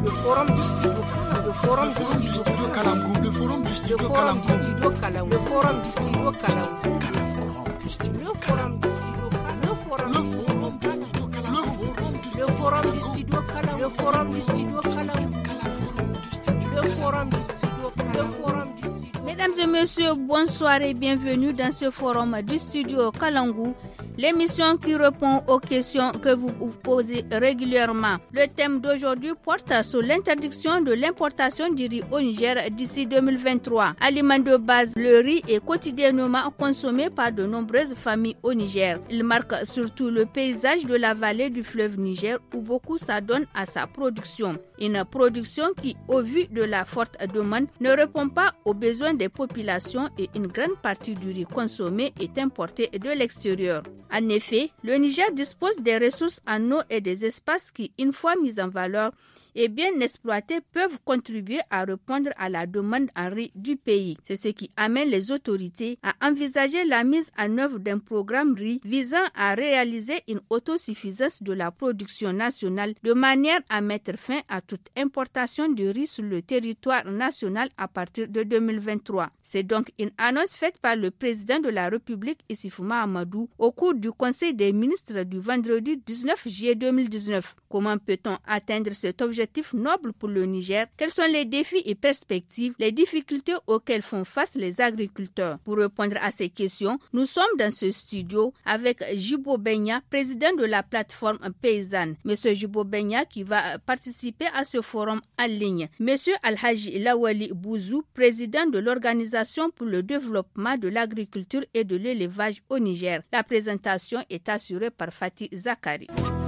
le forum du studio Kalangu, le forum du studio Kalangu, le forum du studio Kalangu, le forum du studio Kalangu, le forum du studio Kalangu, le forum du studio Kalangu, le forum du studio Kalangu, le forum du studio Kalangu, le forum du studio Kalangu. Mesdames et messieurs, bonsoir et bienvenue dans ce forum du studio Kalangu, l'émission qui répond aux questions que vous vous posez régulièrement. Le thème d'aujourd'hui porte sur l'interdiction de l'importation du riz au Niger d'ici 2023. Aliment de base, le riz est quotidiennement consommé par de nombreuses familles au Niger. Il marque surtout le paysage de la vallée du fleuve Niger où beaucoup s'adonnent à sa production. Une production qui, au vu de la forte demande, ne répond pas aux besoins des populations et une grande partie du riz consommé est importé de l'extérieur. En effet, le Niger dispose des ressources en eau et des espaces qui, une fois mis en valeur et bien exploités, peuvent contribuer à répondre à la demande en riz du pays. C'est ce qui amène les autorités à envisager la mise en œuvre d'un programme riz visant à réaliser une autosuffisance de la production nationale de manière à mettre fin à toute importation de riz sur le territoire national à partir de 2023. C'est donc une annonce faite par le président de la République, Issoufou Mahamadou, au cours du Conseil des ministres du vendredi 19 juillet 2019. Comment peut-on atteindre cet objectif noble pour le Niger? Quels sont les défis et perspectives, les difficultés auxquelles font face les agriculteurs? Pour répondre à ces questions, nous sommes dans ce studio avec Djibo Benya, président de la plateforme paysanne. Monsieur Djibo Benya qui va participer à ce forum en ligne. Monsieur Alhaji Lawali Bouzou, président de l'Organisation pour le développement de l'agriculture et de l'élevage au Niger. La présentation est assurée par Fatih Zakari.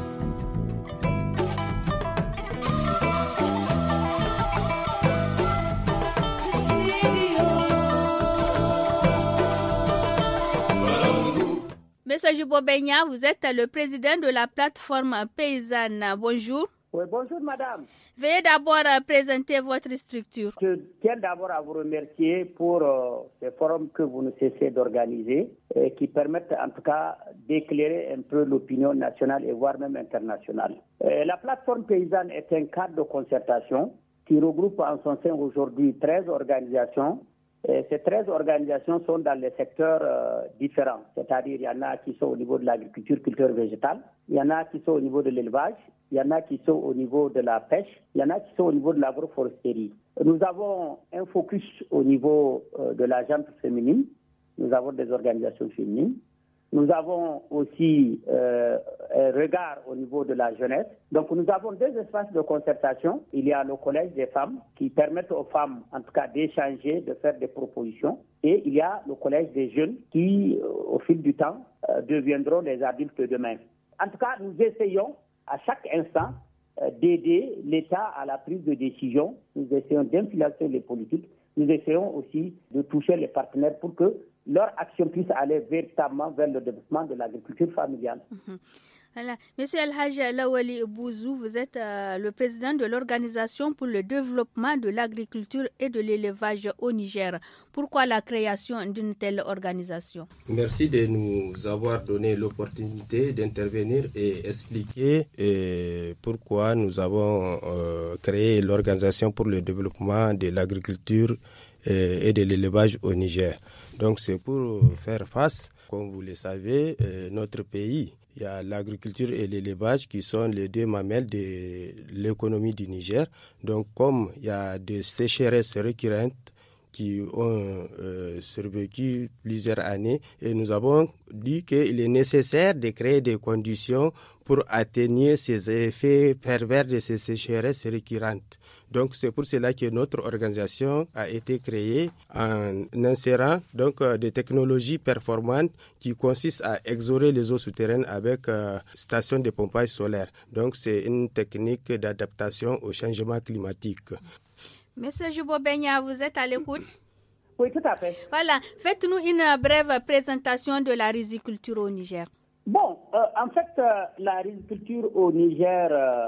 Monsieur Djibo Benya, vous êtes le président de la plateforme paysanne. Bonjour. Oui, bonjour madame. Veuillez d'abord présenter votre structure. Je tiens d'abord à vous remercier pour ce forum que vous ne cessez d'organiser et qui permettent en tout cas d'éclairer un peu l'opinion nationale et voire même internationale. La plateforme paysanne est un cadre de concertation qui regroupe en son sein aujourd'hui 13 organisations. Ces 13 organisations sont dans les secteurs différents, c'est-à-dire il y en a qui sont au niveau de l'agriculture, culture végétale, il y en a qui sont au niveau de l'élevage, il y en a qui sont au niveau de la pêche, il y en a qui sont au niveau de l'agroforesterie. Nous avons un focus au niveau de la gente féminine, nous avons des organisations féminines. Nous avons aussi un regard au niveau de la jeunesse. Donc nous avons deux espaces de concertation. Il y a le collège des femmes qui permettent aux femmes en tout cas d'échanger, de faire des propositions. Et il y a le collège des jeunes qui au fil du temps deviendront les adultes de demain. En tout cas, nous essayons à chaque instant d'aider l'État à la prise de décision. Nous essayons d'influencer les politiques. Nous essayons aussi de toucher les partenaires pour que leur action puisse aller véritablement vers le développement de l'agriculture familiale. Voilà. Monsieur Alhaji Lawali Bouzou, vous êtes le président de l'Organisation pour le développement de l'agriculture et de l'élevage au Niger. Pourquoi la création d'une telle organisation? Merci de nous avoir donné l'opportunité d'intervenir et expliquer pourquoi nous avons créé l'Organisation pour le développement de l'agriculture et de l'élevage au Niger. Donc c'est pour faire face, comme vous le savez, notre pays, il y a l'agriculture et l'élevage qui sont les deux mamelles de l'économie du Niger. Donc comme il y a des sécheresses récurrentes qui ont survécu plusieurs années, et nous avons dit qu'il est nécessaire de créer des conditions pour atténuer ces effets pervers de ces sécheresses récurrentes. Donc c'est pour cela que notre organisation a été créée en insérant donc des technologies performantes qui consistent à exorer les eaux souterraines avec stations de pompage solaire. Donc c'est une technique d'adaptation au changement climatique. Monsieur Djibo Benya, vous êtes à l'écoute? Oui, tout à fait. Voilà, faites-nous une brève présentation de la riziculture au Niger. Bon, en fait, la riziculture au Niger,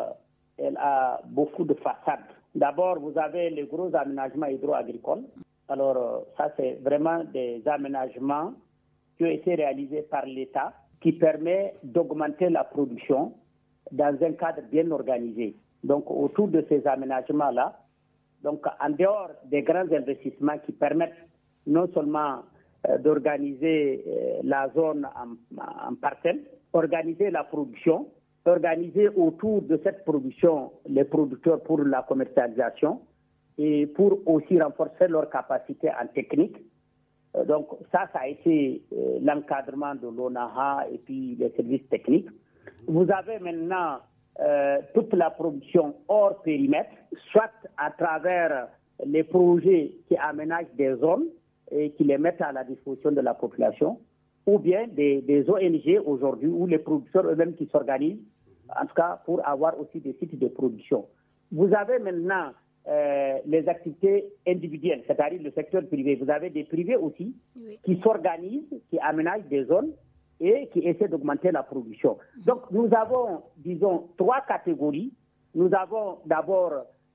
elle a beaucoup de façades. D'abord, vous avez les gros aménagements hydro-agricoles. Alors, ça, c'est vraiment des aménagements qui ont été réalisés par l'État qui permet d'augmenter la production dans un cadre bien organisé. Donc, autour de ces aménagements-là, donc en dehors des grands investissements qui permettent non seulement d'organiser la zone en parcelle, organiser la production, organiser autour de cette production les producteurs pour la commercialisation et pour aussi renforcer leur capacité en technique. Donc ça a été l'encadrement de l'ONAHA et puis les services techniques. Vous avez maintenant toute la production hors périmètre, soit à travers les projets qui aménagent des zones et qui les mettent à la disposition de la population, ou bien des ONG aujourd'hui, ou les producteurs eux-mêmes qui s'organisent, en tout cas pour avoir aussi des sites de production. Vous avez maintenant les activités individuelles, c'est-à-dire le secteur privé. Vous avez des privés aussi qui s'organisent, qui aménagent des zones et qui essaient d'augmenter la production. Donc nous avons, disons, 3 catégories. Nous avons d'abord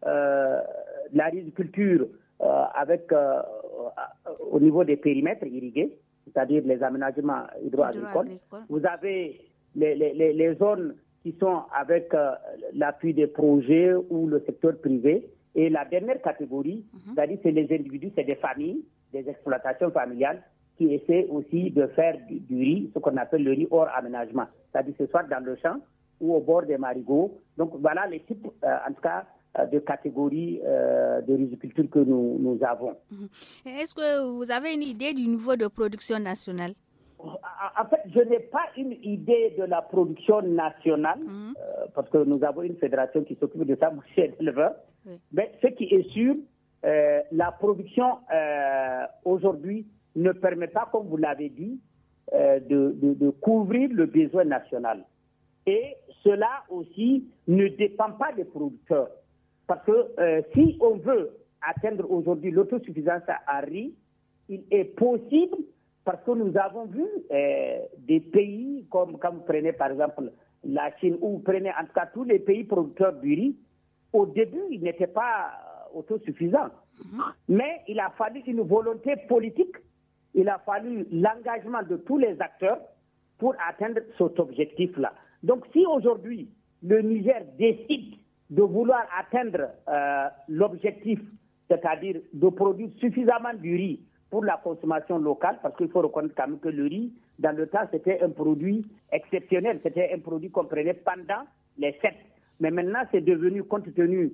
la riziculture avec au niveau des périmètres irrigués, c'est-à-dire les aménagements hydro-agricoles. Vous avez les zones qui sont avec l'appui des projets ou le secteur privé. Et la dernière catégorie, c'est-à-dire c'est les individus, c'est des familles, des exploitations familiales qui essaient aussi de faire du riz, ce qu'on appelle le riz hors aménagement. C'est-à-dire que ce soit dans le champ ou au bord des marigots. Donc voilà les types, en tout cas, de catégories de riziculture que nous avons. Est-ce que vous avez une idée du niveau de production nationale? En fait, je n'ai pas une idée de la production nationale, parce que nous avons une fédération qui s'occupe de ça, chez l'éleveur. Mais ce qui est sûr, la production aujourd'hui ne permet pas, comme vous l'avez dit, de couvrir le besoin national. Et cela aussi ne dépend pas des producteurs. Parce que si on veut atteindre aujourd'hui l'autosuffisance à riz, il est possible, parce que nous avons vu des pays comme quand vous prenez par exemple la Chine, ou vous prenez en tout cas tous les pays producteurs du riz, au début ils n'étaient pas autosuffisants. Mais il a fallu une volonté politique, il a fallu l'engagement de tous les acteurs pour atteindre cet objectif-là. Donc si aujourd'hui le Niger décide de vouloir atteindre l'objectif, c'est-à-dire de produire suffisamment du riz pour la consommation locale, parce qu'il faut reconnaître quand même que le riz, dans le temps, c'était un produit exceptionnel, c'était un produit qu'on prenait pendant les fêtes. Mais maintenant, c'est devenu, compte tenu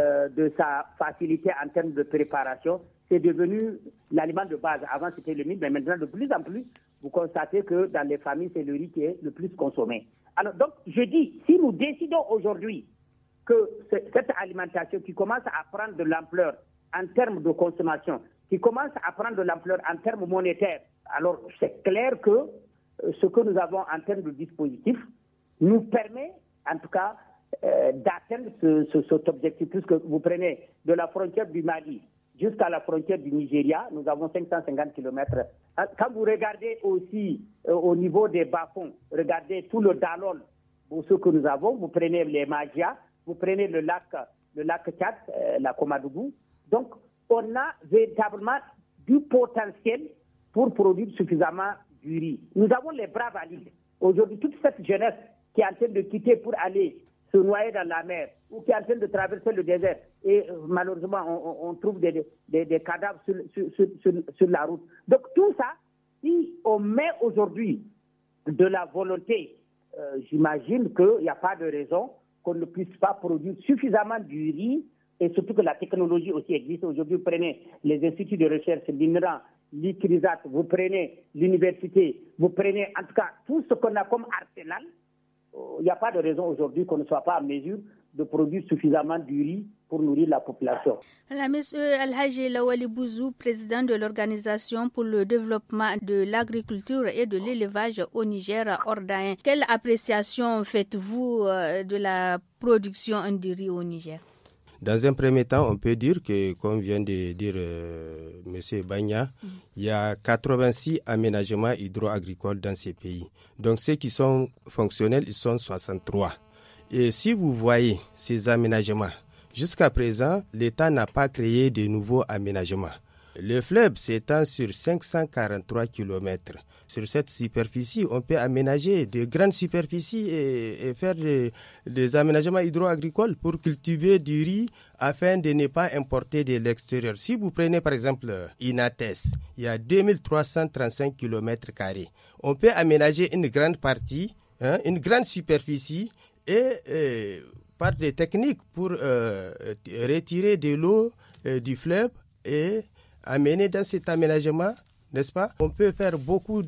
de sa facilité en termes de préparation, c'est devenu l'aliment de base. Avant, c'était le mil, mais maintenant, de plus en plus, vous constatez que dans les familles, c'est le riz qui est le plus consommé. Alors, donc, je dis, si nous décidons aujourd'hui que cette alimentation qui commence à prendre de l'ampleur en termes de consommation, qui commence à prendre de l'ampleur en termes monétaires, alors c'est clair que ce que nous avons en termes de dispositifs nous permet, en tout cas, d'atteindre cet objectif. Puisque vous prenez de la frontière du Mali jusqu'à la frontière du Nigeria, nous avons 550 km. Quand vous regardez aussi au niveau des bas-fonds, regardez tout le Dalol, pour ce que nous avons, vous prenez les Magia, vous prenez le lac Tchad, la Komadougou. Donc, on a véritablement du potentiel pour produire suffisamment du riz. Nous avons les bras valides. Aujourd'hui, toute cette jeunesse qui est en train de quitter pour aller se noyer dans la mer ou qui est en train de traverser le désert, et malheureusement, on trouve des cadavres sur la route. Donc, tout ça, si on met aujourd'hui de la volonté, j'imagine qu'il n'y a pas de raison qu'on ne puisse pas produire suffisamment du riz. Et surtout que la technologie aussi existe. Aujourd'hui, vous prenez les instituts de recherche, l'INRA, l'ICRISAT, vous prenez l'université, vous prenez en tout cas tout ce qu'on a comme arsenal. Il n'y a pas de raison aujourd'hui qu'on ne soit pas en mesure de produire suffisamment du riz pour nourrir la population. Monsieur Al-Haji Lawali Bouzou, président de l'Organisation pour le développement de l'agriculture et de l'élevage au Niger, Ordain, quelle appréciation faites-vous de la production du riz au Niger? Dans un premier temps, on peut dire que, comme vient de dire M. Bagna, il y a 86 aménagements hydro-agricoles dans ces pays. Donc, ceux qui sont fonctionnels, ils sont 63. Et si vous voyez ces aménagements, jusqu'à présent, l'État n'a pas créé de nouveaux aménagements. Le fleuve s'étend sur 543 km. Sur cette superficie, on peut aménager de grandes superficies et faire des aménagements hydro-agricoles pour cultiver du riz afin de ne pas importer de l'extérieur. Si vous prenez par exemple Inates, il y a 2335 km². On peut aménager une grande partie, une grande superficie et par des techniques pour retirer de l'eau du fleuve et amener dans cet aménagement, n'est-ce pas? On peut faire beaucoup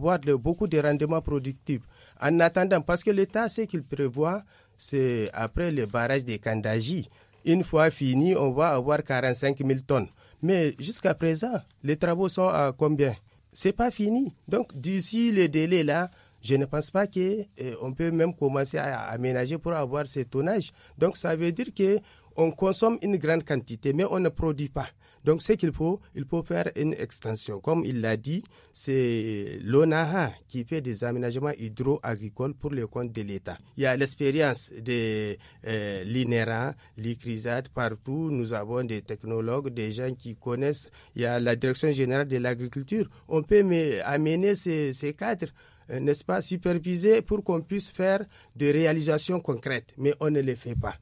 de rendements productifs. En attendant, parce que l'État, ce qu'il prévoit, c'est après le barrage de Kandaji. Une fois fini, on va avoir 45 000 tonnes. Mais jusqu'à présent, les travaux sont à combien? C'est pas fini. Donc, d'ici le délai là, je ne pense pas qu'on peut même commencer à aménager pour avoir ce tonnage. Donc, ça veut dire qu'on consomme une grande quantité, mais on ne produit pas. Donc, ce qu'il faut, il faut faire une extension. Comme il l'a dit, c'est l'ONAHA qui fait des aménagements hydro-agricoles pour le compte de l'État. Il y a l'expérience de l'INERA, l'ICRISAT, partout. Nous avons des technologues, des gens qui connaissent. Il y a la Direction générale de l'agriculture. On peut amener ces cadres, n'est-ce pas, superviser pour qu'on puisse faire des réalisations concrètes. Mais on ne les fait pas.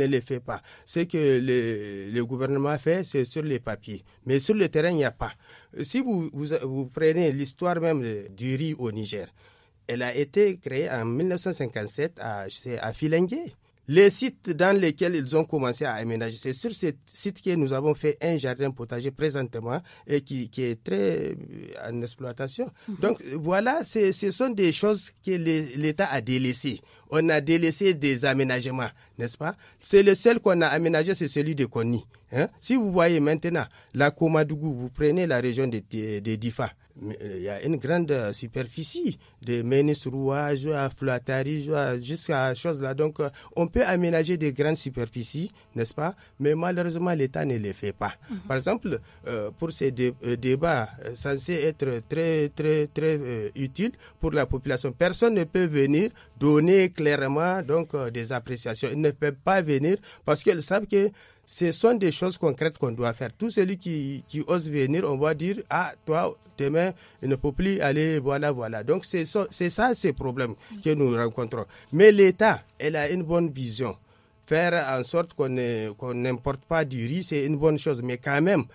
Ce que le gouvernement fait, c'est sur les papiers. Mais sur le terrain, il n'y a pas. Si vous prenez l'histoire même du riz au Niger, elle a été créée en 1957 à Filengue. Les sites dans lesquels ils ont commencé à aménager, c'est sur ces sites que nous avons fait un jardin potager présentement et qui est très en exploitation. Donc voilà, ce sont des choses que l'État a délaissées. On a délaissé des aménagements, n'est-ce pas? C'est le seul qu'on a aménagé, c'est celui de Konni. Si vous voyez maintenant la Komadougou, vous prenez la région de Difa. Il y a une grande superficie de Ménisroua, à Flatari, jusqu'à chose là. Donc, on peut aménager des grandes superficies, n'est-ce pas? Mais malheureusement, l'État ne les fait pas. Par exemple, pour ces débats censés être très, très, très utiles pour la population, personne ne peut venir donner clairement donc des appréciations. Ils ne peuvent pas venir parce qu'ils savent que ce sont des choses concrètes qu'on doit faire. Tout celui qui ose venir, on va dire, toi, demain, il ne peut plus aller, voilà. Donc, c'est ça, ces problèmes que nous rencontrons. Mais l'État, elle a une bonne vision. Faire en sorte qu'on n'importe pas du riz, c'est une bonne chose. Mais quand même,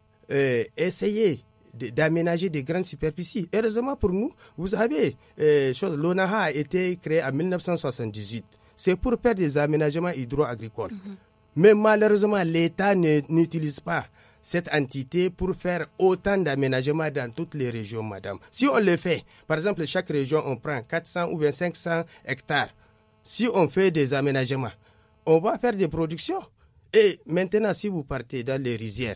essayer d'aménager des grandes superficies. Heureusement pour nous, vous savez, l'ONAHA a été créé en 1978. C'est pour faire des aménagements hydro-agricoles. Mais malheureusement, l'État n'utilise pas cette entité pour faire autant d'aménagements dans toutes les régions, madame. Si on le fait, par exemple, chaque région, on prend 400 ou bien 500 hectares. Si on fait des aménagements, on va faire des productions. Et maintenant, si vous partez dans les rizières,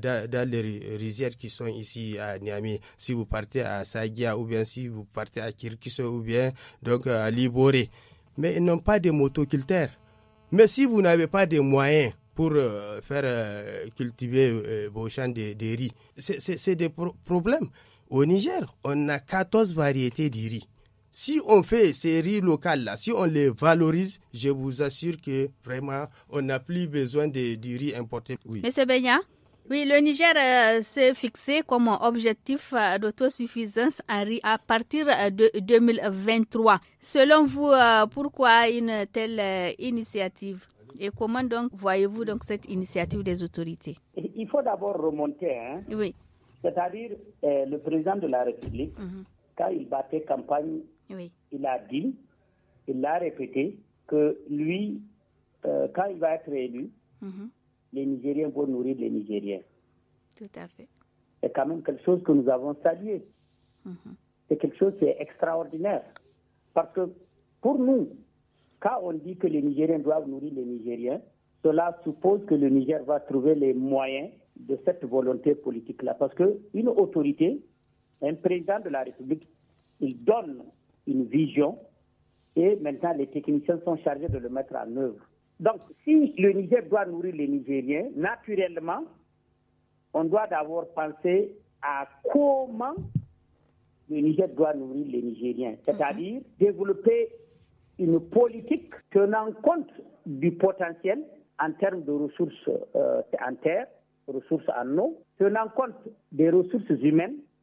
qui sont ici à Niamey, si vous partez à Sagia ou bien si vous partez à Kirkiso ou bien donc à Liboré, mais ils n'ont pas de motoculteurs. Mais si vous n'avez pas de moyens pour faire cultiver vos champs de riz, c'est des problèmes. Au Niger, on a 14 variétés de riz. Si on fait ces riz locaux-là, si on les valorise, je vous assure que vraiment, on n'a plus besoin du riz importé. Oui. Monsieur Benya, oui, le Niger s'est fixé comme objectif d'autosuffisance en riz à partir de 2023. Selon vous, pourquoi une telle initiative? Et comment donc voyez-vous donc cette initiative des autorités? Il faut d'abord remonter. Oui. C'est-à-dire, le président de la République, quand il battait campagne, il a dit, il l'a répété, que lui, quand il va être élu, les Nigériens vont nourrir les Nigériens. Tout à fait. C'est quand même quelque chose que nous avons salué. C'est quelque chose qui est extraordinaire. Parce que pour nous, quand on dit que les Nigériens doivent nourrir les Nigériens, cela suppose que le Niger va trouver les moyens de cette volonté politique-là. Parce qu'une autorité, un président de la République, il donne une vision et maintenant les techniciens sont chargés de le mettre en œuvre. Donc, si le Niger doit nourrir les Nigériens, naturellement, on doit d'abord penser à comment le Niger doit nourrir les Nigériens. C'est-à-dire développer une politique tenant compte du potentiel en termes de ressources en terre, ressources en eau, tenant compte des ressources humaines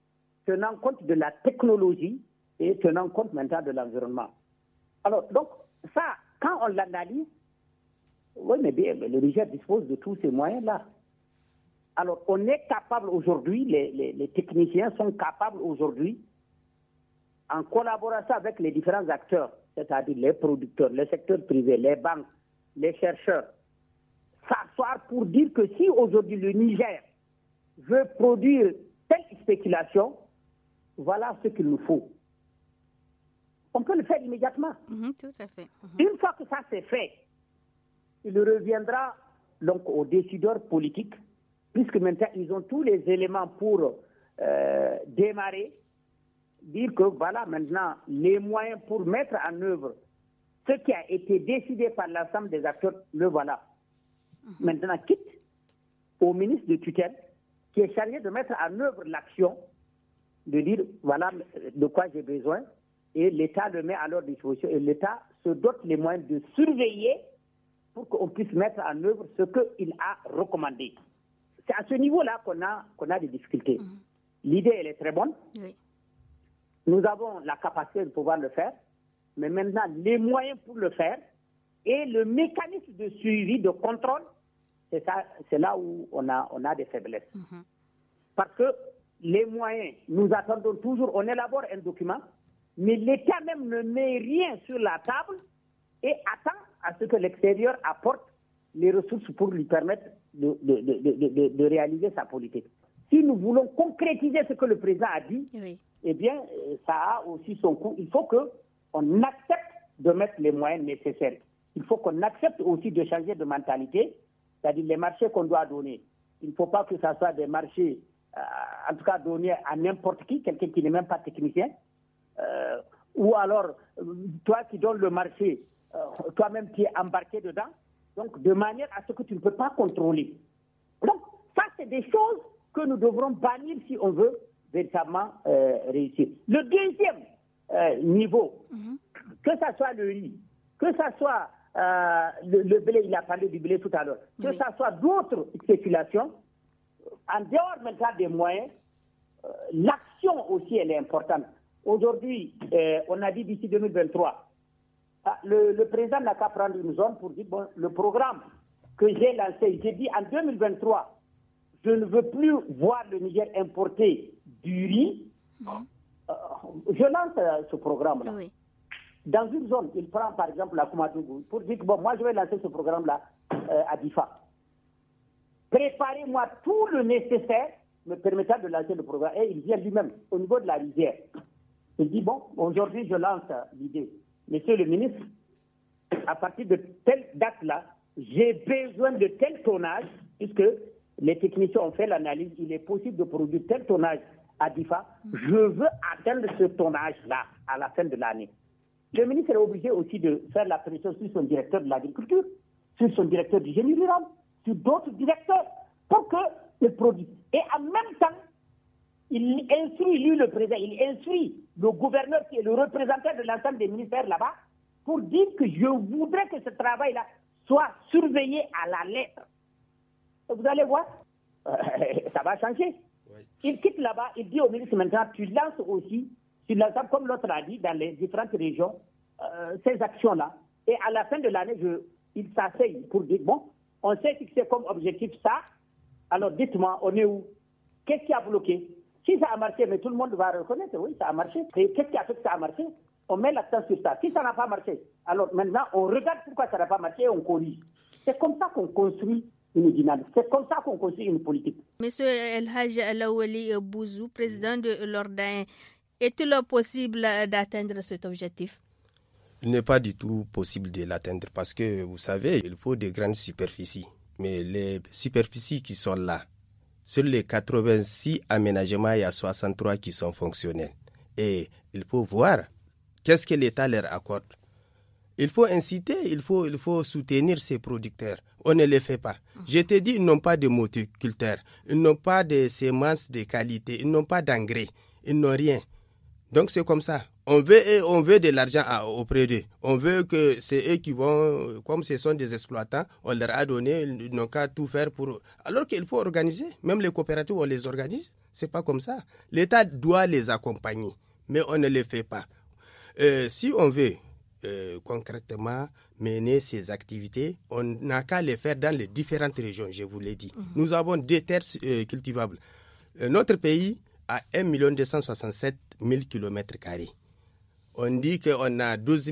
tenant compte de la technologie et tenant compte maintenant de l'environnement. Alors, donc, ça, quand on l'analyse, oui, mais bien, le Niger dispose de tous ces moyens-là. Alors, on est capable aujourd'hui, les techniciens sont capables aujourd'hui, en collaboration avec les différents acteurs, c'est-à-dire les producteurs, le secteur privé, les banques, les chercheurs, s'asseoir pour dire que si aujourd'hui le Niger veut produire telle spéculation, voilà ce qu'il nous faut. On peut le faire immédiatement. Tout à fait. Une fois que ça c'est fait, il reviendra donc aux décideurs politiques, puisque maintenant ils ont tous les éléments pour démarrer, dire que voilà maintenant les moyens pour mettre en œuvre ce qui a été décidé par l'ensemble des acteurs, le voilà. Maintenant, quitte au ministre de tutelle qui est chargé de mettre en œuvre l'action, de dire voilà de quoi j'ai besoin, et l'État le met à leur disposition, et l'État se dote les moyens de surveiller pour qu'on puisse mettre en œuvre ce qu'il a recommandé. C'est à ce niveau-là qu'on a des difficultés. L'idée, elle est très bonne. Oui. Nous avons la capacité de pouvoir le faire, mais maintenant, les moyens pour le faire et le mécanisme de suivi, de contrôle, c'est là où on a des faiblesses. Parce que les moyens, nous attendons toujours, on élabore un document, mais l'État même ne met rien sur la table et attend à ce que l'extérieur apporte les ressources pour lui permettre de réaliser sa politique. Si nous voulons concrétiser ce que le président a dit, oui, eh bien, ça a aussi son coût. Il faut qu'on accepte de mettre les moyens nécessaires. Il faut qu'on accepte aussi de changer de mentalité, c'est-à-dire les marchés qu'on doit donner. Il ne faut pas que ça soit des marchés, en tout cas donnés à n'importe qui, quelqu'un qui n'est même pas technicien, ou alors, toi qui donnes le marché, toi-même qui es embarqué dedans, donc de manière à ce que tu ne peux pas contrôler. Donc, ça, c'est des choses que nous devrons bannir si on veut véritablement réussir. Le deuxième niveau, que ça soit le riz, que ça soit le blé, il a parlé du blé tout à l'heure, que ça soit d'autres spéculations, en dehors maintenant des moyens, l'action aussi, elle est importante. Aujourd'hui, on a dit d'ici 2023, le président n'a qu'à prendre une zone pour dire, bon, le programme que j'ai lancé, j'ai dit en 2023, je ne veux plus voir le Niger importer du riz. Je lance ce programme-là. Oui. Dans une zone, il prend par exemple la Koumadougou pour dire que bon, moi je vais lancer ce programme-là à Difa. Préparez-moi tout le nécessaire me permettant de lancer le programme. Et il vient lui-même au niveau de la rizière. Il dit bon, aujourd'hui je lance l'idée. Monsieur le ministre, à partir de telle date-là, j'ai besoin de tel tonnage, puisque les techniciens ont fait l'analyse, il est possible de produire tel tonnage à Difa. Je veux atteindre ce tonnage-là à la fin de l'année. Le ministre est obligé aussi de faire la pression sur son directeur de l'agriculture, sur son directeur du génie rural, sur d'autres directeurs, pour qu'ils produisent. Et en même temps, il instruit, lui le président, il instruit le gouverneur qui est le représentant de l'ensemble des ministères là-bas, pour dire que je voudrais que ce travail-là soit surveillé à la lettre. Vous allez voir, ça va changer. Oui. Il quitte là-bas, il dit au ministre maintenant, tu lances aussi, sur l'ensemble, comme l'autre a dit, dans les différentes régions, ces actions-là. Et à la fin de l'année, il s'asseye pour dire, bon, on s'est fixé comme objectif ça, alors dites-moi, on est où? Qu'est-ce qui a bloqué? Si ça a marché, mais tout le monde va reconnaître, oui, ça a marché. Et qu'est-ce qui a fait que ça a marché? On met l'accent sur ça. Si ça n'a pas marché, alors maintenant, on regarde pourquoi ça n'a pas marché et on corrige. C'est comme ça qu'on construit une dynamique. C'est comme ça qu'on construit une politique. Monsieur El Hadj Alawali Bouzou, président de l'Ordain, est-il possible d'atteindre cet objectif? Il n'est pas du tout possible de l'atteindre parce que, vous savez, il faut de grandes superficies. Mais les superficies qui sont là, sur les 86 aménagements, il y a 63 qui sont fonctionnels. Et il faut voir qu'est-ce que l'État leur accorde. Il faut inciter, il faut soutenir ces producteurs. On ne les fait pas. Je te dis, ils n'ont pas de motoculteurs, ils n'ont pas de semences de qualité, ils n'ont pas d'engrais, ils n'ont rien. Donc c'est comme ça. On veut de l'argent auprès d'eux. On veut que c'est eux qui vont, comme ce sont des exploitants, on leur a donné, ils n'ont qu'à tout faire pour... Alors qu'il faut organiser. Même les coopératives, on les organise. C'est pas comme ça. L'État doit les accompagner, mais on ne le fait pas. Si on veut concrètement mener ces activités, on n'a qu'à les faire dans les différentes régions, je vous l'ai dit. Nous avons des terres cultivables. Notre pays a 1 267 000 km². On dit qu'on a 12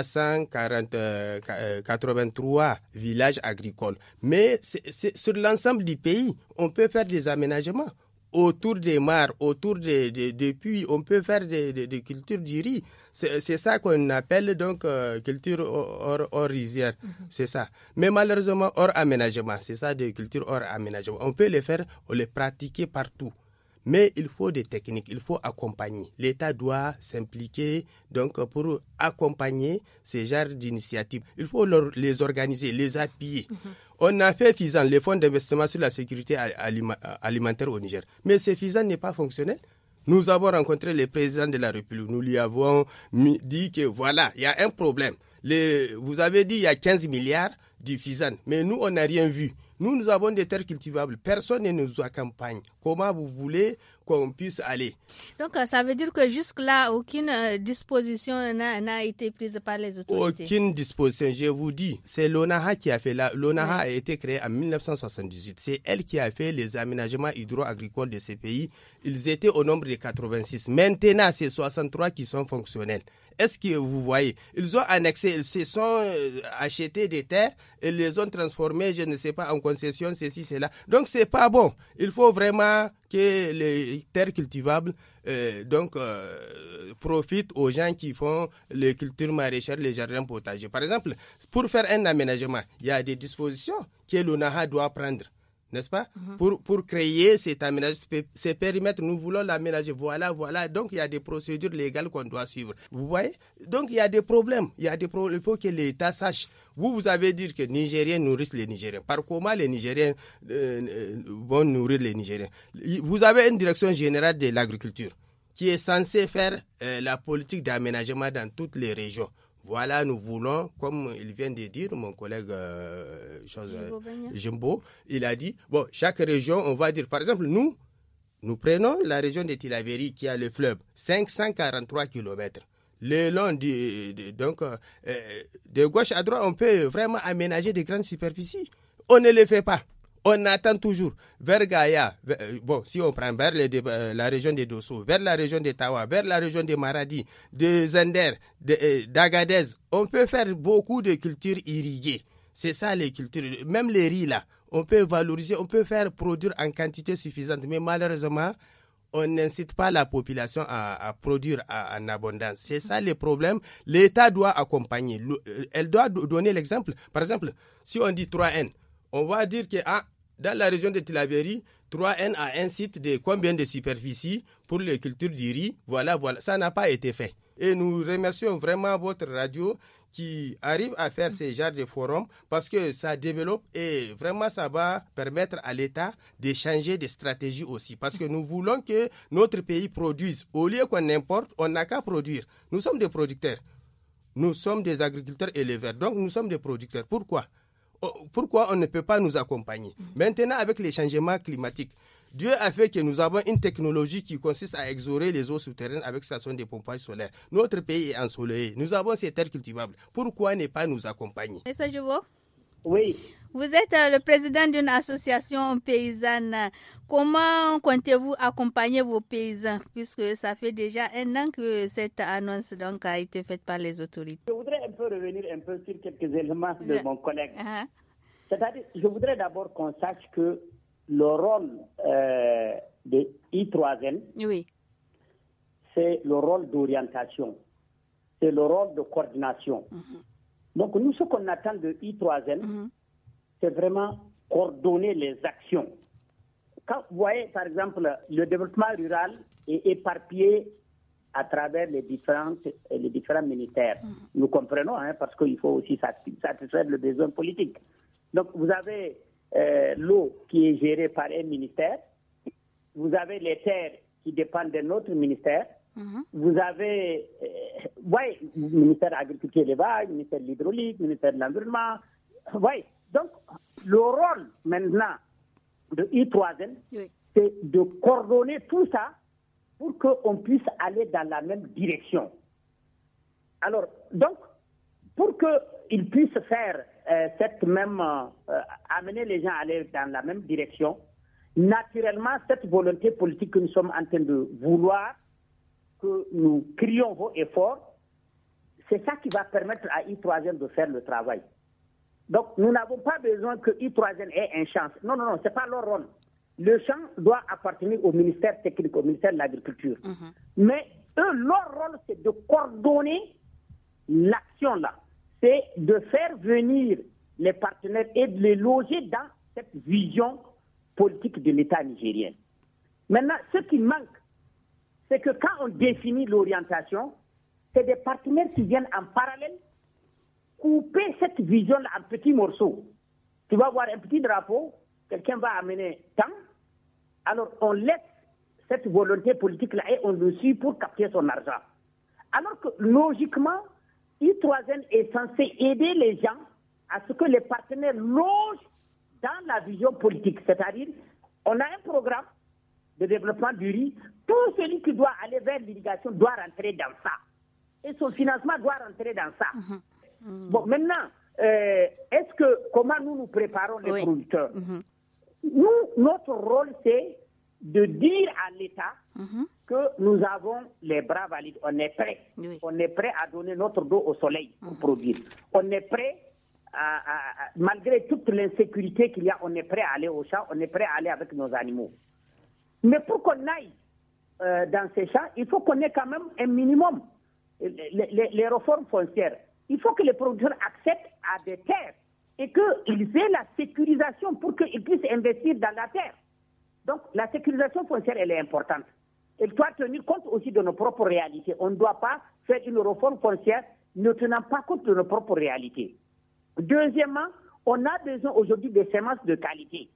383 villages agricoles. Mais c'est sur l'ensemble du pays, on peut faire des aménagements. Autour des mares, autour des puits, on peut faire des cultures du riz. C'est ça qu'on appelle donc culture hors rizière. C'est ça. Mais malheureusement, hors aménagement. C'est ça, des cultures hors aménagement. On peut les faire, on les pratiquer partout. Mais il faut des techniques, il faut accompagner. L'État doit s'impliquer donc pour accompagner ces genres d'initiatives. Il faut les organiser, les appuyer. On a fait FISAN, les fonds d'investissement sur la sécurité alimentaire au Niger. Mais ce FISAN n'est pas fonctionnel. Nous avons rencontré le président de la République. Nous lui avons dit que voilà, il y a un problème. Vous avez dit il y a 15 milliards du FISAN, mais nous, on n'a rien vu. Nous avons des terres cultivables. Personne ne nous accompagne. Comment vous voulez qu'on puisse aller? Donc, ça veut dire que jusque-là, aucune disposition n'a été prise par les autorités? Aucune disposition. Je vous dis, c'est l'ONAHA qui a fait là. L'ONAHA a été créée en 1978. C'est elle qui a fait les aménagements hydro-agricoles de ces pays. Ils étaient au nombre de 86. Maintenant, c'est 63 qui sont fonctionnels. Est-ce que vous voyez? Ils ont annexé, ils se sont achetés des terres, ils les ont transformées, je ne sais pas, en concession, ceci, cela. Donc, c'est pas bon. Il faut vraiment que les terres cultivables profitent aux gens qui font les cultures maraîchères, les jardins potagers. Par exemple, pour faire un aménagement, il y a des dispositions que l'ONAHA doit prendre. N'est-ce pas? Pour créer cet aménagement, ces périmètres, nous voulons l'aménager. Voilà. Donc, il y a des procédures légales qu'on doit suivre. Vous voyez? Donc, il y a des problèmes. Il faut que l'État sache. Vous avez dit que les Nigériens nourrissent les Nigériens. Par comment les Nigériens vont nourrir les Nigériens? Vous avez une direction générale de l'agriculture qui est censée faire la politique d'aménagement dans toutes les régions. Voilà, nous voulons, comme il vient de dire, mon collègue Jimbo, il a dit, bon, chaque région, on va dire, par exemple, nous prenons la région de Tillabéri qui a le fleuve, 543 km. Le long de gauche à droite, on peut vraiment aménager des grandes superficies. On ne le fait pas. On attend toujours vers Gaïa, si on prend vers la région de Dosso, vers la région de Tawa, vers la région de Maradi, de Zender, d'Agadez, on peut faire beaucoup de cultures irriguées. C'est ça les cultures, même les riz là, on peut valoriser, on peut faire produire en quantité suffisante, mais malheureusement, on n'incite pas la population à produire en abondance. C'est ça le problème. L'État doit accompagner, elle doit donner l'exemple. Par exemple, si on dit 3N, on va dire que dans la région de Tillabéri, 3N a un site de combien de superficie pour les cultures du riz. Voilà. Ça n'a pas été fait. Et nous remercions vraiment votre radio qui arrive à faire ce genre de forum parce que ça développe et vraiment ça va permettre à l'État de changer de stratégie aussi. Parce que nous voulons que notre pays produise. Au lieu qu'on importe, on n'a qu'à produire. Nous sommes des producteurs. Nous sommes des agriculteurs éleveurs. Donc nous sommes des producteurs. Pourquoi on ne peut pas nous accompagner? Maintenant, avec les changements climatiques, Dieu a fait que nous avons une technologie qui consiste à exorer les eaux souterraines avec station de pompage solaire. Notre pays est ensoleillé. Nous avons ces terres cultivables. Pourquoi ne pas nous accompagner? Monsieur Joubo? Oui. Vous êtes le président d'une association paysanne. Comment comptez-vous accompagner vos paysans puisque ça fait déjà 1 an que cette annonce donc a été faite par les autorités? Je voudrais revenir sur quelques éléments de mon collègue. C'est-à-dire, je voudrais d'abord qu'on sache que le rôle de I3N, c'est le rôle d'orientation, c'est le rôle de coordination. Donc, nous, ce qu'on attend de I3N, c'est vraiment coordonner les actions. Quand vous voyez, par exemple, le développement rural est éparpillé à travers les différents ministères. Nous comprenons, parce qu'il faut aussi satisfaire le besoin politique. Donc, vous avez l'eau qui est gérée par un ministère, vous avez les terres qui dépendent d'un autre ministère, Vous avez le ministère de l'Agriculture et de l'Élevage, le ministère de l'Hydraulique, le ministère de l'Environnement. Donc, le rôle maintenant de I3N, c'est de coordonner tout ça pour qu'on puisse aller dans la même direction. Alors, donc, pour qu'ils puissent faire amener les gens à aller dans la même direction, naturellement, cette volonté politique que nous sommes en train de vouloir, que nous crions haut et fort, c'est ça qui va permettre à I3N de faire le travail. Donc, nous n'avons pas besoin que I3N ait un champ. Non, ce n'est pas leur rôle. Le champ doit appartenir au ministère technique, au ministère de l'Agriculture. Mais eux, leur rôle, c'est de coordonner l'action là. C'est de faire venir les partenaires et de les loger dans cette vision politique de l'État nigérien. Maintenant, ce qui manque, c'est que quand on définit l'orientation, c'est des partenaires qui viennent en parallèle couper cette vision-là en petits morceaux. Tu vas voir un petit drapeau, quelqu'un va amener tant, alors on laisse cette volonté politique-là et on le suit pour capter son argent. Alors que logiquement, I3N est censé aider les gens à ce que les partenaires logent dans la vision politique. C'est-à-dire, on a un programme de développement du riz, tout celui qui doit aller vers l'irrigation doit rentrer dans ça. Et son financement doit rentrer dans ça. Bon, maintenant, comment nous préparons les producteurs? Nous, notre rôle, c'est de dire à l'État que nous avons les bras valides. On est prêt. On est prêt à donner notre dos au soleil pour produire. On est prêt, malgré toute l'insécurité qu'il y a, on est prêt à aller au champ, on est prêt à aller avec nos animaux. Mais pour qu'on aille dans ces champs, il faut qu'on ait quand même un minimum. Les réformes foncières. Il faut que les producteurs acceptent à des terres et qu'ils aient la sécurisation pour qu'ils puissent investir dans la terre. Donc, la sécurisation foncière, elle est importante. Elle doit tenir compte aussi de nos propres réalités. On ne doit pas faire une réforme foncière ne tenant pas compte de nos propres réalités. Deuxièmement, on a besoin aujourd'hui de semences de qualité.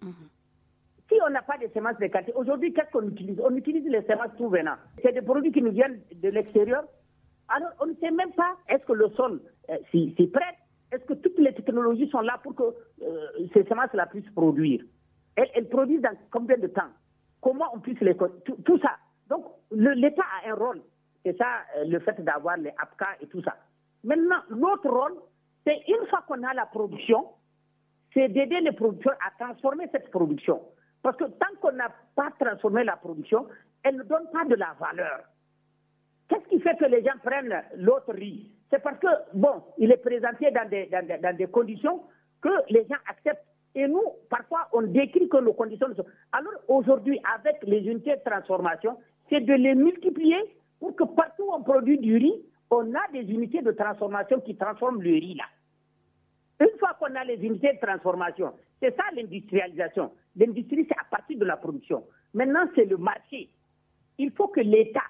Si on n'a pas de semences de qualité, aujourd'hui, qu'est-ce qu'on utilise? On utilise les semences tout venant. C'est des produits qui nous viennent de l'extérieur. Alors, on ne sait même pas, est-ce que le sol s'y prête? Est-ce que toutes les technologies sont là pour que ces semences-là puissent produire? Elles produisent dans combien de temps? Comment on puisse les... Tout ça. Donc, l'État a un rôle. C'est ça, le fait d'avoir les APCA et tout ça. Maintenant, l'autre rôle, c'est une fois qu'on a la production, c'est d'aider les producteurs à transformer cette production. Parce que tant qu'on n'a pas transformé la production, elle ne donne pas de la valeur. Qu'est-ce qui fait que les gens prennent l'autre riz? C'est parce que, il est présenté dans des conditions que les gens acceptent. Et nous, parfois, on décrit que nos conditions sont... Alors, aujourd'hui, avec les unités de transformation, c'est de les multiplier pour que partout où on produit du riz, on a des unités de transformation qui transforment le riz là. Une fois qu'on a les unités de transformation, c'est ça l'industrialisation. L'industrie, c'est à partir de la production. Maintenant, c'est le marché. Il faut que l'État,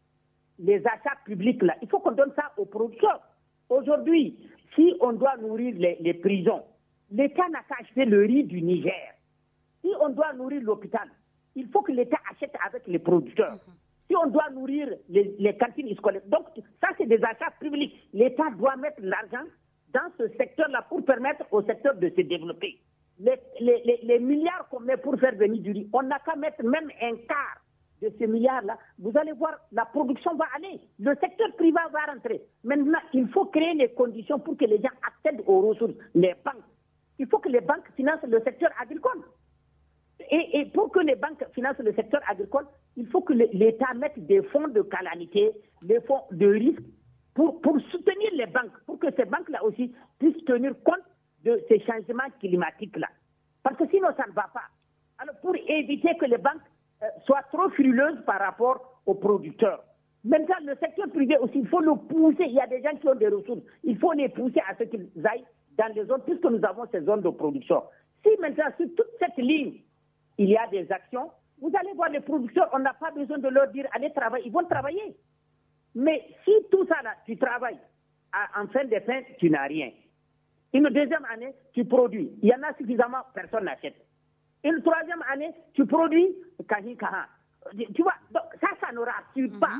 les achats publics, là, il faut qu'on donne ça aux producteurs. Aujourd'hui, si on doit nourrir les prisons, l'État n'a qu'à acheter le riz du Niger. Si on doit nourrir l'hôpital, il faut que l'État achète avec les producteurs. Si on doit nourrir les cantines scolaires, donc ça c'est des achats publics. L'État doit mettre l'argent dans ce secteur-là pour permettre au secteur de se développer. Les milliards qu'on met pour faire venir du riz, on n'a qu'à mettre même un quart de ces milliards-là. Vous allez voir, la production va aller. Le secteur privé va rentrer. Maintenant, il faut créer les conditions pour que les gens accèdent aux ressources. Les banques. Il faut que les banques financent le secteur agricole. Et pour que les banques financent le secteur agricole, il faut que l'État mette des fonds de calamité, des fonds de risque pour soutenir les banques, pour que ces banques-là aussi puissent tenir compte de ces changements climatiques-là. Parce que sinon, ça ne va pas. Alors, pour éviter que les banques soient trop frileuses par rapport aux producteurs. Maintenant, le secteur privé aussi, il faut le pousser. Il y a des gens qui ont des ressources. Il faut les pousser à ce qu'ils aillent dans les zones, puisque nous avons ces zones de production. Si maintenant, sur toute cette ligne, il y a des actions, vous allez voir les producteurs, on n'a pas besoin de leur dire allez travailler, ils vont travailler. Mais si tout ça là, tu travailles, en fin de fin, tu n'as rien. Une deuxième année, tu produis. Il y en a suffisamment, personne n'achète. Une troisième année, tu produis, tu vois, donc ça ne rassure pas. Ça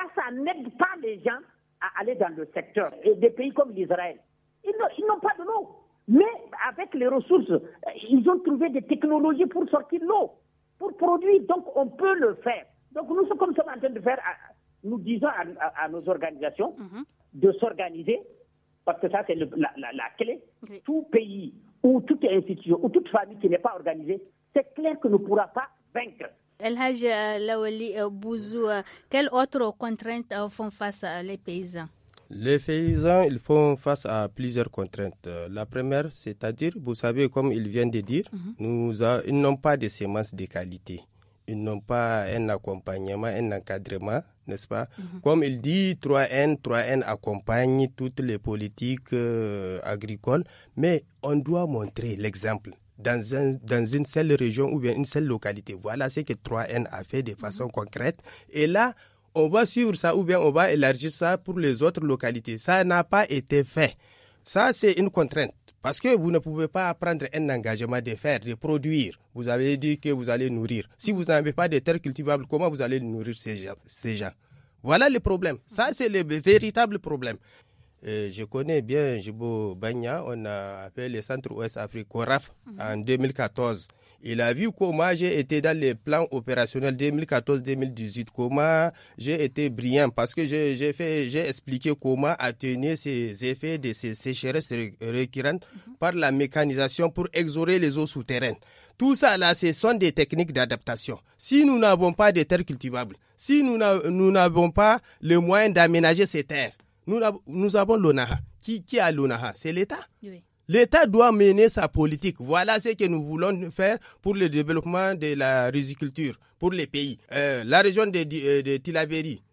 ça n'aide pas les gens à aller dans le secteur. Et des pays comme l'Israël, ils n'ont pas de l'eau. Mais avec les ressources, ils ont trouvé des technologies pour sortir l'eau, pour produire. Donc, on peut le faire. Donc, nous sommes comme ça en train de faire, nous disons à nos organisations de s'organiser, parce que ça, c'est la clé. Oui. Tout pays ou toute institution ou toute famille qui n'est pas organisée, c'est clair que ne pourra pas vaincre. El Haj Lawali Bouzou, quelles autres contraintes font face les paysans? Les paysans, ils font face à plusieurs contraintes. La première, c'est-à-dire, vous savez, comme ils viennent de dire, ils n'ont pas de semences de qualité. Ils n'ont pas un accompagnement, un encadrement, n'est-ce pas? Comme il dit, 3N accompagne toutes les politiques agricoles, mais on doit montrer l'exemple. Dans une seule région ou bien une seule localité. Voilà ce que 3N a fait de façon concrète. Et là, on va suivre ça ou bien on va élargir ça pour les autres localités. Ça n'a pas été fait. Ça, c'est une contrainte. Parce que vous ne pouvez pas prendre un engagement de faire, de produire. Vous avez dit que vous allez nourrir. Si vous n'avez pas de terres cultivables, comment vous allez nourrir ces gens? Voilà le problème. Ça, c'est le véritable problème. Je connais bien Jibo Bagna, on a appelé le Centre Ouest Afrique, CORAF, en 2014. Il a vu comment j'ai été dans les plans opérationnels 2014-2018, comment j'ai été brillant, parce que j'ai expliqué comment atténuer ces effets de ces sécheresses récurrentes par la mécanisation pour exorer les eaux souterraines. Tout ça là, ce sont des techniques d'adaptation. Si nous n'avons pas de terres cultivables, si nous n'avons pas le moyen d'aménager ces terres, nous avons l'ONAHA. Qui a l'ONAHA? C'est l'État. Oui. L'État doit mener sa politique. Voilà ce que nous voulons faire pour le développement de la riziculture, pour les pays. La région de Tillabéri,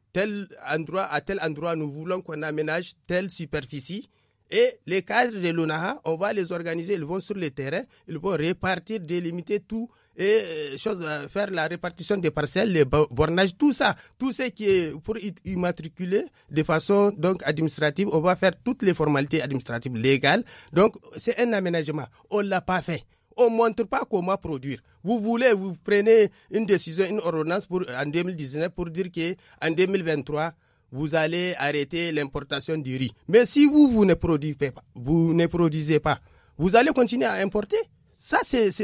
à tel endroit, nous voulons qu'on aménage telle superficie. Et les cadres de l'ONAHA, on va les organiser, ils vont sur le terrain, ils vont répartir, délimiter tout et faire la répartition des parcelles, les bornages, tout ça. Tout ce qui est pour immatriculer de façon donc administrative, on va faire toutes les formalités administratives légales. Donc, c'est un aménagement. On ne l'a pas fait. On ne montre pas comment produire. Vous prenez une décision, une ordonnance en 2019 pour dire qu'en 2023, vous allez arrêter l'importation du riz. Mais si vous ne produisez pas, vous allez continuer à importer. Ça,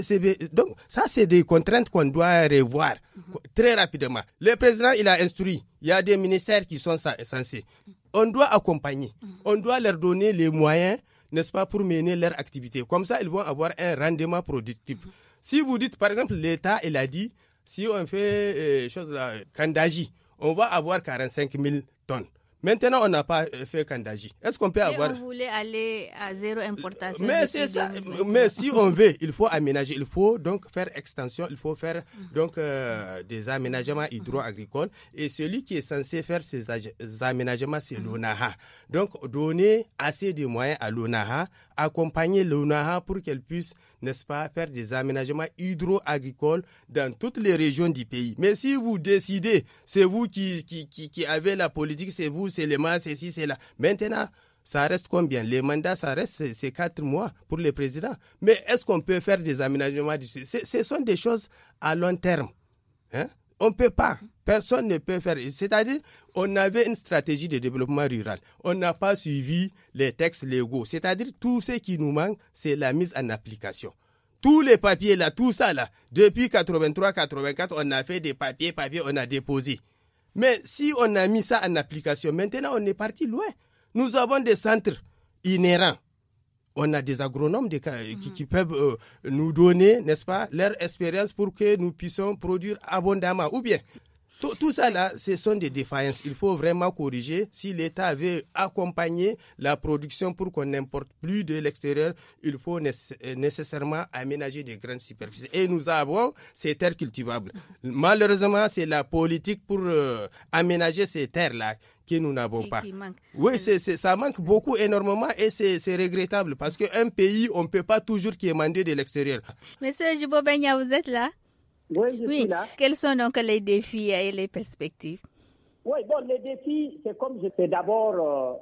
c'est des contraintes qu'on doit revoir très rapidement. Le président, il a instruit. Il y a des ministères qui sont censés. On doit accompagner. On doit leur donner les moyens, n'est-ce pas, pour mener leur activité. Comme ça, ils vont avoir un rendement productif. Si vous dites, par exemple, l'État, il a dit, si on fait Kandaji, on va avoir 45 000 tonnes. Maintenant, on n'a pas fait Kandaji. Est-ce qu'on peut avoir... On voulait aller à zéro importation. Mais c'est ça. Mais si on veut, il faut aménager. Il faut donc faire extension. Il faut faire donc des aménagements hydro-agricoles. Et celui qui est censé faire ces aménagements, c'est l'ONAHA. Donc, donner assez de moyens à l'ONAHA, accompagner l'ONAHA pour qu'elle puisse, n'est-ce pas, faire des aménagements hydro-agricoles dans toutes les régions du pays. Mais si vous décidez, c'est vous qui avez la politique, c'est vous, c'est les mains, c'est ci, c'est là. Maintenant, ça reste combien? Les mandats, ça reste, c'est 4 mois pour le président. Mais est-ce qu'on peut faire des aménagements? Ce sont des choses à long terme. Hein? On ne peut pas. Personne ne peut faire. C'est-à-dire, on avait une stratégie de développement rural. On n'a pas suivi les textes légaux. C'est-à-dire, tout ce qui nous manque, c'est la mise en application. Tous les papiers là, tout ça là, depuis 83-84, on a fait des papiers, on a déposé. Mais si on a mis ça en application, maintenant on est parti loin. Nous avons des centres inhérents. On a des agronomes qui peuvent nous donner, n'est-ce pas, leur expérience pour que nous puissions produire abondamment. Ou bien, tout ça là, ce sont des défaillances. Il faut vraiment corriger. Si l'État veut accompagner la production pour qu'on n'importe plus de l'extérieur, il faut nécessairement aménager des grandes superficies. Et nous avons ces terres cultivables. Malheureusement, c'est la politique pour aménager ces terres-là que nous n'avons pas. Oui, ça manque beaucoup, énormément, et c'est regrettable parce qu'un pays, on ne peut pas toujours quémander de l'extérieur. Monsieur Jibo Bagna, vous êtes là? Oui, je suis là. Quels sont donc les défis et les perspectives? Oui, bon, les défis, c'est comme je fais d'abord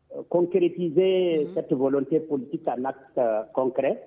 concrétiser cette volonté politique en acte concret.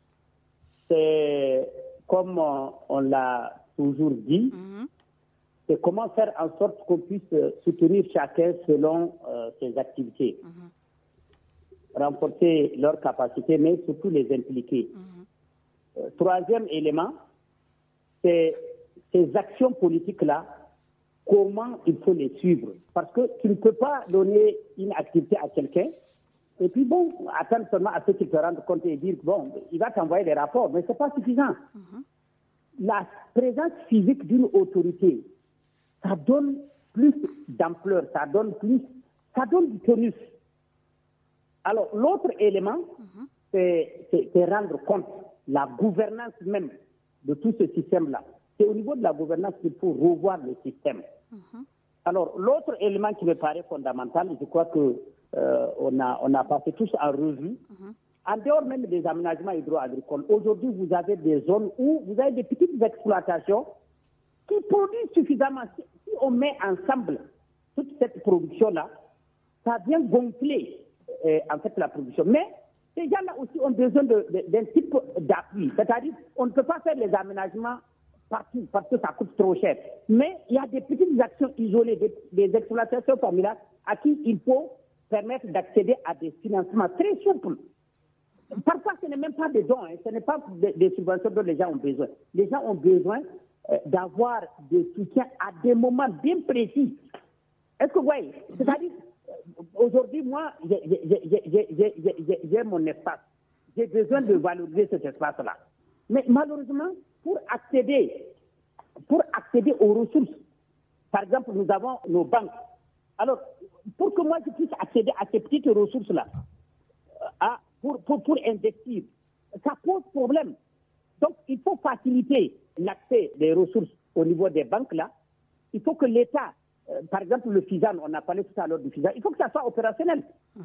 C'est comme on l'a toujours dit, c'est comment faire en sorte qu'on puisse soutenir chacun selon ses activités. Renforcer leurs capacités, mais surtout les impliquer. Troisième élément, c'est ces actions politiques-là, comment il faut les suivre. Parce que tu ne peux pas donner une activité à quelqu'un et puis attendre seulement à ce qu'il te rende compte et dire, il va t'envoyer des rapports, mais ce n'est pas suffisant. La présence physique d'une autorité, ça donne plus d'ampleur, ça donne du tonus. Alors, l'autre élément, c'est rendre compte, la gouvernance même de tout ce système-là. C'est au niveau de la gouvernance qu'il faut revoir le système. Alors, l'autre élément qui me paraît fondamental, je crois que on a passé tous en revue, en dehors même des aménagements hydro-agricoles. Aujourd'hui, vous avez des zones où vous avez des petites exploitations qui produisent suffisamment. Si on met ensemble toute cette production-là, ça vient gonfler en fait la production. Mais ces gens-là aussi ont besoin d'un type d'appui. C'est-à-dire, on ne peut pas faire les aménagements partout parce que ça coûte trop cher. Mais il y a des petites actions isolées, des exploitations familiales à qui il faut permettre d'accéder à des financements très simples. Parfois, ce n'est même pas des dons, ce n'est pas des subventions dont les gens ont besoin. Les gens ont besoin d'avoir des soutiens à des moments bien précis. Est-ce que vous voyez? C'est-à-dire, aujourd'hui, moi, j'ai mon espace. J'ai besoin de valoriser cet espace-là. Mais malheureusement, pour accéder aux ressources, par exemple, nous avons nos banques. Alors, pour que moi je puisse accéder à ces petites ressources-là, pour investir, ça pose problème. Donc, il faut faciliter l'accès des ressources au niveau des banques là. Il faut que l'État, par exemple le FISAN, on a parlé tout à l'heure du FISAN, il faut que ça soit opérationnel.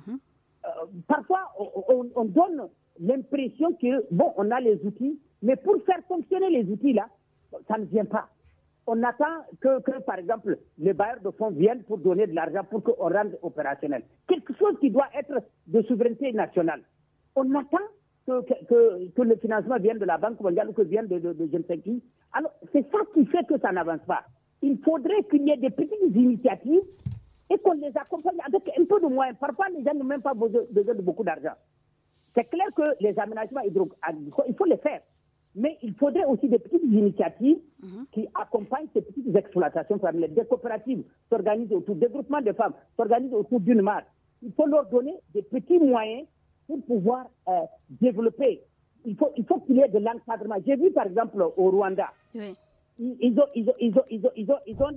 Parfois, on donne l'impression que, on a les outils, mais pour faire fonctionner les outils là, ça ne vient pas. On attend que, par exemple, les bailleurs de fonds viennent pour donner de l'argent pour qu'on rende opérationnel. Quelque chose qui doit être de souveraineté nationale. On attend que le financement vienne de la Banque mondiale ou que vienne de je ne sais qui. Alors, c'est ça qui fait que ça n'avance pas. Il faudrait qu'il y ait des petites initiatives et qu'on les accompagne avec un peu de moyens. Parfois, les gens n'ont même pas besoin de beaucoup d'argent. C'est clair que les aménagements hydro-agricoles, il faut les faire. Mais il faudrait aussi des petites initiatives qui accompagnent ces petites exploitations familiales. Des coopératives s'organisent autour, des groupements de femmes s'organisent autour d'une marque. Il faut leur donner des petits moyens pour pouvoir développer. Il faut qu'il y ait de l'encadrement. J'ai vu par exemple au Rwanda, ils ont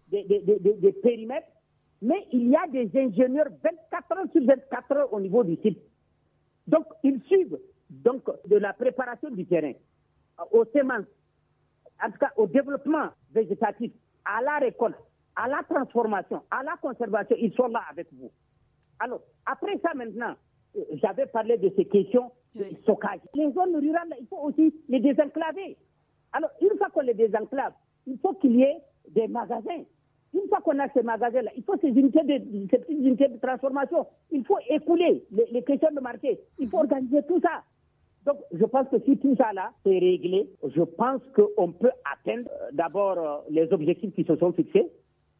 des périmètres, mais il y a des ingénieurs 24 heures sur 24 heures au niveau du site. Donc, ils suivent de la préparation du terrain aux semences, en tout cas au développement végétatif, à la récolte, à la transformation, à la conservation, ils sont là avec vous. Alors, après ça maintenant, j'avais parlé de ces questions de stockage. Les zones rurales, il faut aussi les désenclaver. Alors, une fois qu'on les désenclave, il faut qu'il y ait des magasins. Une fois qu'on a ces magasins-là, il faut ces petites unités de transformation. Il faut écouler les questions de marché. Il faut organiser tout ça. Donc, je pense que si tout ça là c'est réglé, je pense qu'on peut atteindre d'abord les objectifs qui se sont fixés.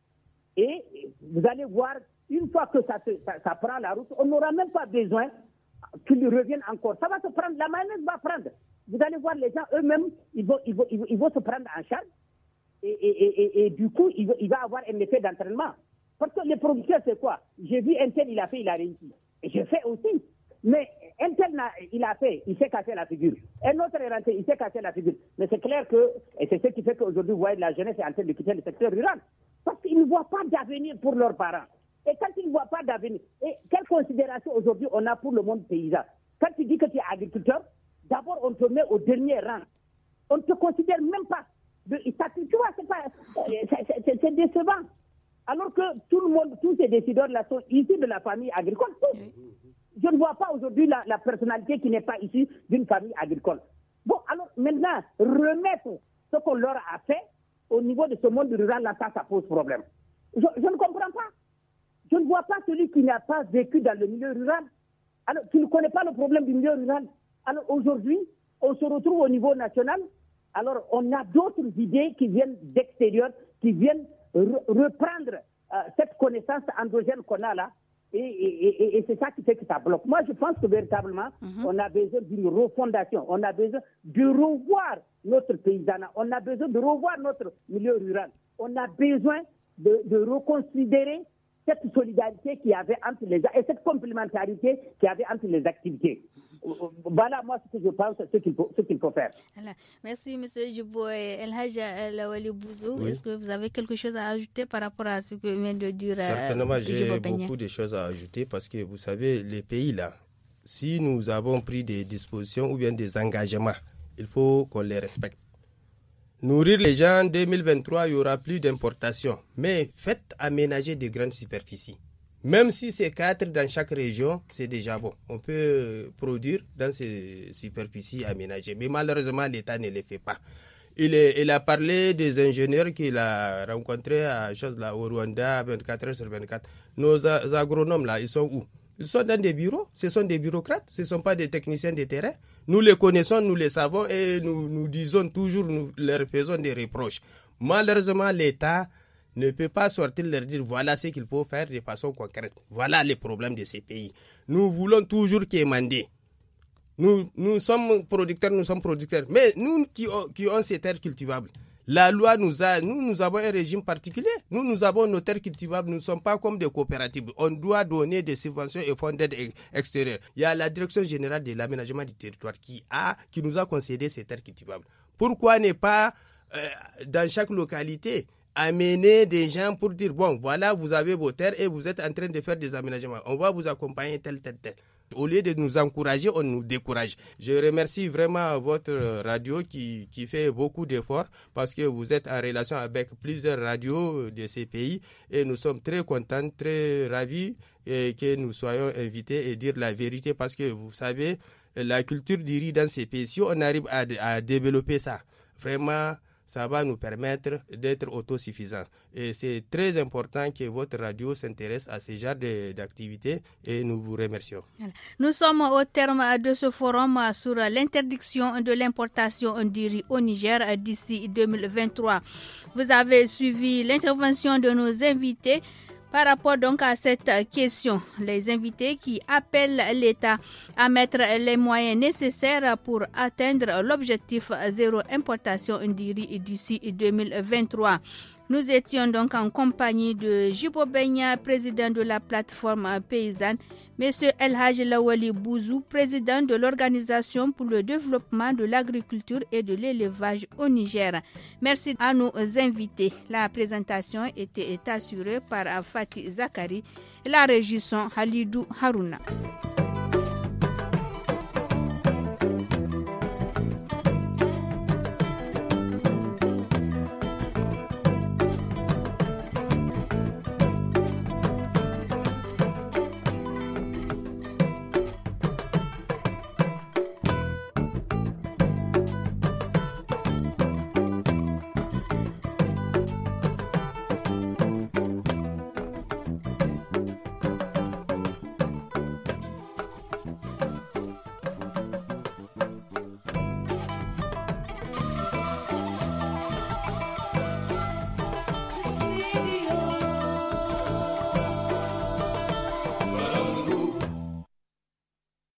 Et vous allez voir, une fois que ça prend la route, on n'aura même pas besoin qu'ils reviennent encore. Ça va se prendre, la mayonnaise va prendre. Vous allez voir les gens eux-mêmes, ils vont se prendre en charge. Et du coup, il va avoir un effet d'entraînement. Parce que les producteurs, c'est quoi? J'ai vu un tel, il a fait, il a réussi. Et je fais aussi. Mais un tel, il a fait, il s'est cassé la figure. Un autre est rentré, il s'est cassé la figure. Mais c'est clair que, et c'est ce qui fait qu'aujourd'hui, vous voyez, la jeunesse est en train de quitter le secteur rural. Parce qu'ils ne voient pas d'avenir pour leurs parents. Et quand ils ne voient pas d'avenir, et quelle considération aujourd'hui on a pour le monde paysan? Quand tu dis que tu es agriculteur, d'abord on te met au dernier rang. On ne te considère même pas. Tu vois, c'est décevant. Alors que tout le monde, tous ces décideurs-là sont issus de la famille agricole. Je ne vois pas aujourd'hui la personnalité qui n'est pas issue d'une famille agricole. Bon, alors maintenant, remettre ce qu'on leur a fait au niveau de ce monde rural, là, ça pose problème. Je ne comprends pas. Je ne vois pas celui qui n'a pas vécu dans le milieu rural. Alors, qui ne connaît pas le problème du milieu rural. Alors aujourd'hui, on se retrouve au niveau national. Alors, on a d'autres idées qui viennent d'extérieur, qui viennent reprendre cette connaissance endogène qu'on a là. Et c'est ça qui fait que ça bloque. Moi, je pense que véritablement, on a besoin d'une refondation. On a besoin de revoir notre paysanat. On a besoin de revoir notre milieu rural. On a besoin de reconsidérer cette solidarité qu'il y avait entre les gens et cette complémentarité qu'il y avait entre les activités. Voilà, moi, ce que je pense, ce qu'il faut faire. Voilà. Merci, M. Djibo. El Hadj Lawali Bouzou, oui. Est-ce que vous avez quelque chose à ajouter par rapport à ce que vient de dire Certainement, j'ai beaucoup de choses à ajouter parce que, vous savez, les pays là, si nous avons pris des dispositions ou bien des engagements, il faut qu'on les respecte. Nourrir les gens, en 2023, il n'y aura plus d'importation. Mais faites aménager de grandes superficies. Même si c'est 4 dans chaque région, c'est déjà bon. On peut produire dans ces superficies aménagées. Mais malheureusement, l'État ne les fait pas. Il a parlé des ingénieurs qu'il a rencontrés au Rwanda, 24 heures sur 24. Nos agronomes, là, ils sont où? Ils sont dans des bureaux, ce sont des bureaucrates, ce ne sont pas des techniciens de terrain. Nous les connaissons, nous les savons et nous disons toujours, nous leur faisons des reproches. Malheureusement, l'État ne peut pas sortir leur dire voilà ce qu'il faut faire de façon concrète. Voilà les problèmes de ces pays. Nous voulons toujours quémander. Nous sommes producteurs, Mais nous qui ont ces terres cultivables, la loi nous avons un régime particulier. Nous avons nos terres cultivables. Nous ne sommes pas comme des coopératives. On doit donner des subventions et fonds d'aide extérieure. Il y a la Direction générale de l'aménagement du territoire qui nous a concédé ces terres cultivables. Pourquoi ne pas, dans chaque localité, amener des gens pour dire, bon, voilà, vous avez vos terres et vous êtes en train de faire des aménagements. On va vous accompagner tel. Au lieu de nous encourager, on nous décourage. Je remercie vraiment votre radio qui fait beaucoup d'efforts parce que vous êtes en relation avec plusieurs radios de ces pays et nous sommes très contents, très ravis que nous soyons invités et dire la vérité parce que vous savez, la culture du riz dans ces pays, si on arrive à développer ça, vraiment, ça va nous permettre d'être autosuffisants. Et c'est très important que votre radio s'intéresse à ce genre d'activités et nous vous remercions. Nous sommes au terme de ce forum sur l'interdiction de l'importation du riz au Niger d'ici 2023. Vous avez suivi l'intervention de nos invités. Par rapport donc à cette question, les invités qui appellent l'État à mettre les moyens nécessaires pour atteindre l'objectif zéro importation du riz d'ici 2023. Nous étions donc en compagnie de Djibo Benya, président de la plateforme paysanne, M. El Hadj Lawali Bouzou, président de l'Organisation pour le développement de l'agriculture et de l'élevage au Niger. Merci à nos invités. La présentation était assurée par Fatih Zakari et la régie son Halidou Harouna.